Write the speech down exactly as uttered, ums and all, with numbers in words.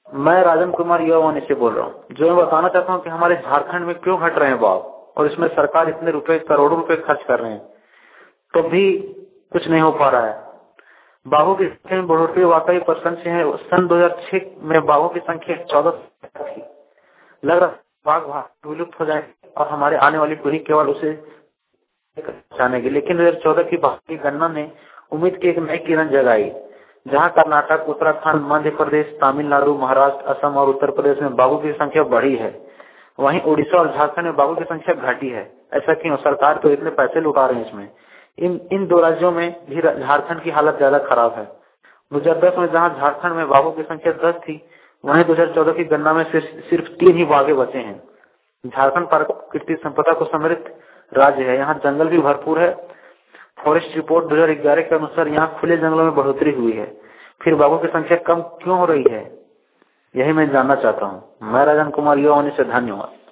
मैं राजन कुमार युवावाणी से बोल रहा हूँ। जो मैं बताना चाहता हूँ कि हमारे झारखंड में क्यों घट रहे हैं बाघ और इसमें सरकार इतने रुपए करोड़ों रुपए खर्च कर रहे हैं तो भी कुछ नहीं हो पा रहा है। बाघों की संख्या में बढ़ोतरी वाकई प्रशंसनीय है। सन दो हजार छह में बाघों की संख्या चौदह थी। लग रहा बाघ विलुप्त हो जाए और हमारे आने वाली पीढ़ी केवल उसे जानेगी। लेकिन दो हजार चौदह की बाघ की गणना ने उम्मीद की एक नई किरण जगाई। जहां कर्नाटक, उत्तराखंड, मध्य प्रदेश, तमिलनाडु, महाराष्ट्र, असम और उत्तर प्रदेश में बाघों की संख्या बढ़ी है, वहीं उड़ीसा और झारखंड में बाघों की संख्या घटी है। ऐसा क्यों? सरकार तो इतने पैसे लुटा रहे हैं इसमें। इन इन दो राज्यों में भी झारखंड की हालत ज्यादा खराब है। दो हजार दस में जहां झारखंड में बाघों की संख्या दस थी, वहीं दो हजार चौदह की गणना में सिर्फ सिर्फ तीन ही बाघे बचे हैं। झारखंड प्राकृतिक संपदा को समृद्ध राज्य है। यहाँ जंगल भी भरपूर है। फॉरेस्ट रिपोर्ट दो हजार ग्यारह के अनुसार यहाँ खुले जंगलों में बढ़ोतरी हुई है। फिर बाघों की संख्या कम क्यों हो रही है, यही मैं जानना चाहता हूँ। मैं राजन कुमार युवावाणी से, धन्यवाद।